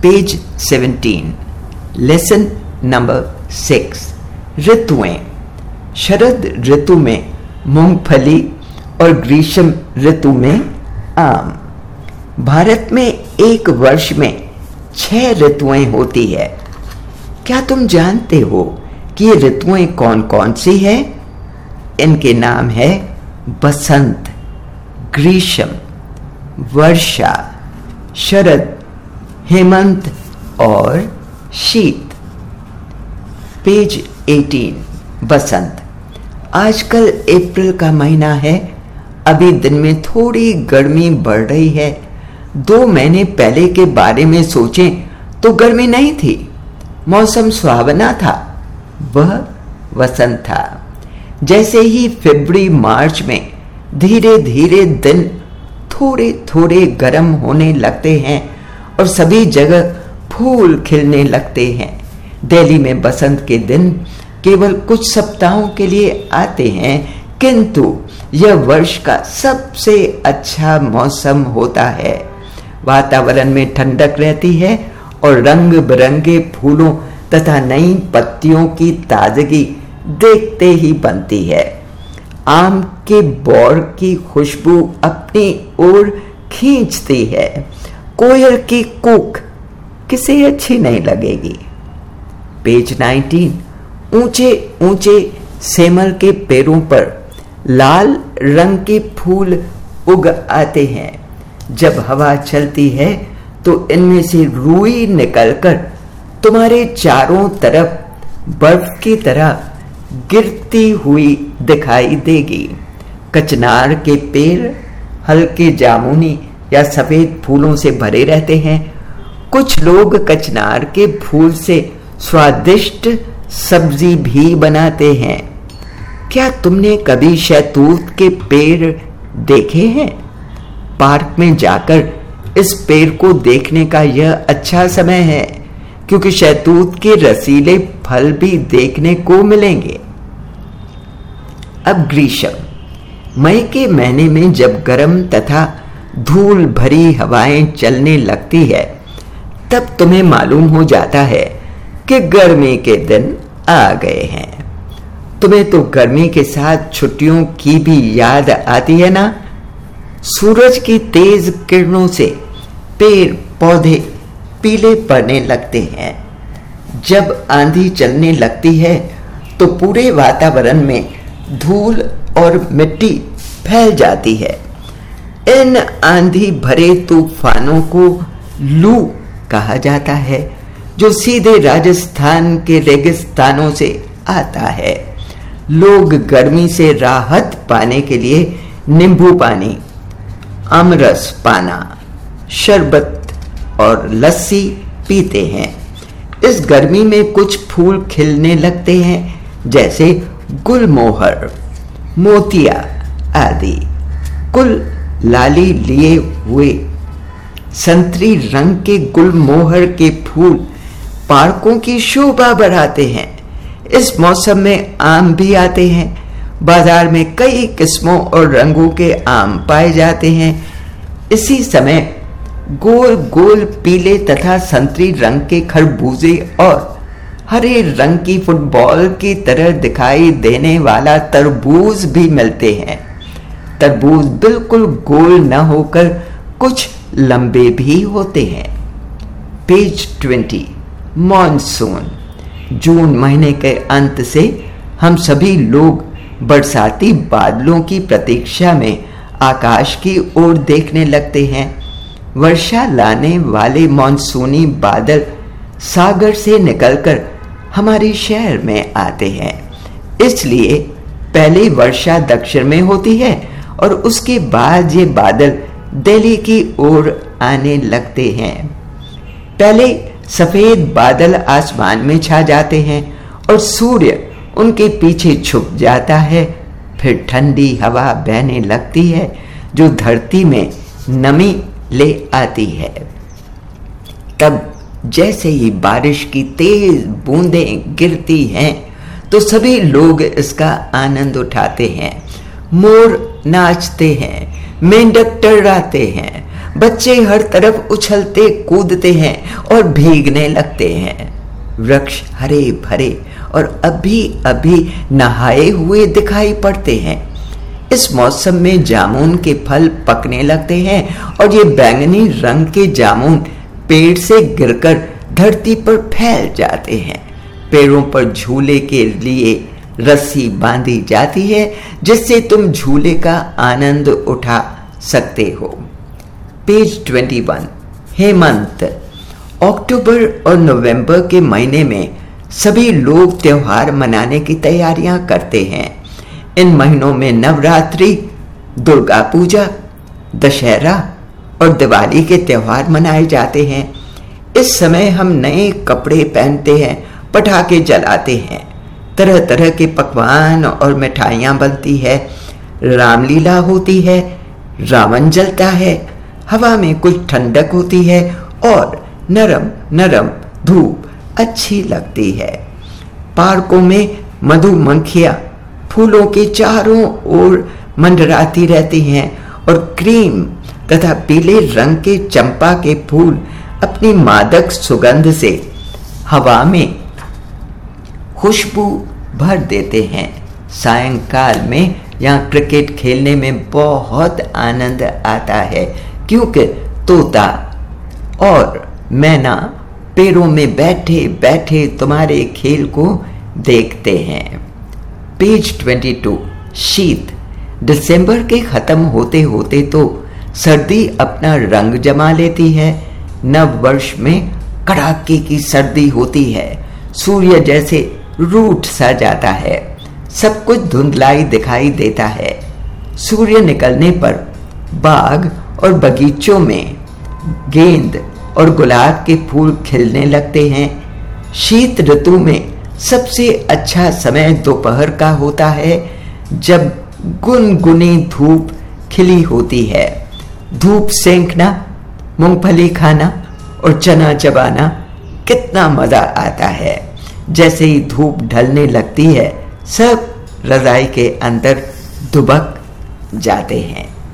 Page 17, lesson number 6, ऋतुएं। शरद ऋतु में मूंगफली और ग्रीष्म ऋतु में आम। भारत में एक वर्ष में 6 ऋतुएं होती है। क्या तुम जानते हो कि ये ऋतुएं कौन कौन सी है? इनके नाम है बसंत, ग्रीष्म, वर्षा, शरद, हेमंत और शीत। पेज 18, बसंत। आजकल अप्रैल का महीना है। अभी दिन में थोड़ी गर्मी बढ़ रही है। 2 महीने पहले के बारे में सोचें तो गर्मी नहीं थी, मौसम सुहावना था, वह वसंत था। जैसे ही फरवरी मार्च में धीरे धीरे दिन थोड़े थोड़े गर्म होने लगते हैं और सभी जगह फूल खिलने लगते हैं। दिल्ली में बसंत के दिन केवल कुछ सप्ताहों के लिए आते हैं, किंतु यह वर्ष का सबसे अच्छा मौसम होता है। वातावरण में ठंडक रहती है और रंग बिरंगे फूलों तथा नई पत्तियों की ताजगी देखते ही बनती है। आम के बौर की खुशबू अपनी ओर खींचती है। कोयल की कूक किसे अच्छी नहीं लगेगी। पेज 19, ऊंचे ऊंचे सेमल के पेड़ों पर लाल रंग के फूल उग आते हैं। जब हवा चलती है तो इनमें से रुई निकलकर तुम्हारे चारों तरफ बर्फ की तरह गिरती हुई दिखाई देगी। कचनार के पेड़ हल्के जामुनी या सफेद फूलों से भरे रहते हैं। कुछ लोग कचनार के फूल से स्वादिष्ट सब्जी भी बनाते हैं। क्या तुमने कभी शहतूत के पेड़ देखे हैं? पार्क में जाकर इस पेड़ को देखने का यह अच्छा समय है, क्योंकि शहतूत के रसीले फल भी देखने को मिलेंगे। अब ग्रीष्म। मई के महीने में जब गर्म तथा धूल भरी हवाएं चलने लगती है, तब तुम्हें मालूम हो जाता है कि गर्मी के दिन आ गए हैं। तुम्हें तो गर्मी के साथ छुट्टियों की भी याद आती है ना? सूरज की तेज किरणों से पेड़ पौधे पीले पड़ने लगते हैं। जब आंधी चलने लगती है तो पूरे वातावरण में धूल और मिट्टी फैल जाती है। इन आंधी भरे तूफानों को लू कहा जाता है, जो सीधे राजस्थान के रेगिस्तानों से आता है। लोग गर्मी से राहत पाने के लिए नींबू पानी, आमरस पाना, शरबत और लस्सी पीते हैं। इस गर्मी में कुछ फूल खिलने लगते हैं, जैसे गुलमोहर, मोतिया आदि। कुल लाली लिए हुए संतरी रंग के गुलमोहर के फूल पार्कों की शोभा बढ़ाते हैं। इस मौसम में आम भी आते हैं। बाजार में कई किस्मों और रंगों के आम पाए जाते हैं। इसी समय गोल गोल पीले तथा संतरी रंग के खरबूजे और हरे रंग की फुटबॉल की तरह दिखाई देने वाला तरबूज भी मिलते हैं। तरबूज बिल्कुल गोल न होकर कुछ लंबे भी होते हैं। Page 20, monsoon. जून महीने के अंत से हम सभी लोग बरसाती बादलों की प्रतीक्षा में आकाश की ओर देखने लगते हैं। वर्षा लाने वाले मॉनसूनी बादल सागर से निकलकर हमारे शहर में आते हैं। इसलिए पहले वर्षा दक्षिण में होती है और उसके बाद ये बादल दिल्ली की ओर आने लगते हैं। पहले सफेद बादल आसमान में छा जाते हैं और सूर्य उनके पीछे छुप जाता है। फिर ठंडी हवा बहने लगती है जो धरती में नमी ले आती है। तब जैसे ही बारिश की तेज बूंदें गिरती हैं तो सभी लोग इसका आनंद उठाते हैं। मोर नाचते हैं, मेंढक टर्राते हैं, बच्चे हर तरफ उछलते कूदते हैं और भीगने लगते हैं। वृक्ष हरे भरे और अभी अभी नहाए हुए दिखाई पड़ते हैं। इस मौसम में जामुन के फल पकने लगते हैं और ये बैंगनी रंग के जामुन पेड़ से गिरकर धरती पर फैल जाते हैं। पेड़ों पर झूले के लिए रस्सी बांधी जाती है जिससे तुम झूले का आनंद उठा सकते हो। पेज 21। हेमंत। अक्टूबर और नवंबर के महीने में सभी लोग त्योहार मनाने की तैयारियां करते हैं। इन महीनों में नवरात्रि, दुर्गा पूजा, दशहरा और दिवाली के त्योहार मनाए जाते हैं। इस समय हम नए कपड़े पहनते हैं, पटाखे जलाते हैं, तरह तरह के पकवान और मिठाइयाँ बनती है, रामलीला होती है, रावण जलता है, हवा में कुछ ठंडक होती है और नरम नरम धूप अच्छी लगती है। पार्कों में मधुमक्खियाँ फूलों के चारों ओर मंडराती रहती हैं और क्रीम तथा पीले रंग के चंपा के फूल अपनी मादक सुगंध से हवा में खुशबू भर देते हैं। सायंकाल में यहाँ क्रिकेट खेलने में बहुत आनंद आता है क्योंकि तोता और मैना पेड़ों में बैठे बैठे तुम्हारे खेल को देखते हैं। पेज 22। शीत। दिसंबर के खत्म होते होते तो सर्दी अपना रंग जमा लेती है। नव वर्ष में कड़ाके की सर्दी होती है। सूर्य जैसे रूठ सा जाता है। सब कुछ धुंधलाई दिखाई देता है। सूर्य निकलने पर बाग और बगीचों में गेंद और गुलाब के फूल खिलने लगते हैं। शीत ऋतु में सबसे अच्छा समय दोपहर का होता है जब गुनगुनी धूप खिली होती है। धूप सेंकना, मूंगफली खाना और चना चबाना कितना मजा आता है। जैसे ही धूप ढलने लगती है सब रजाई के अंदर दुबक जाते हैं।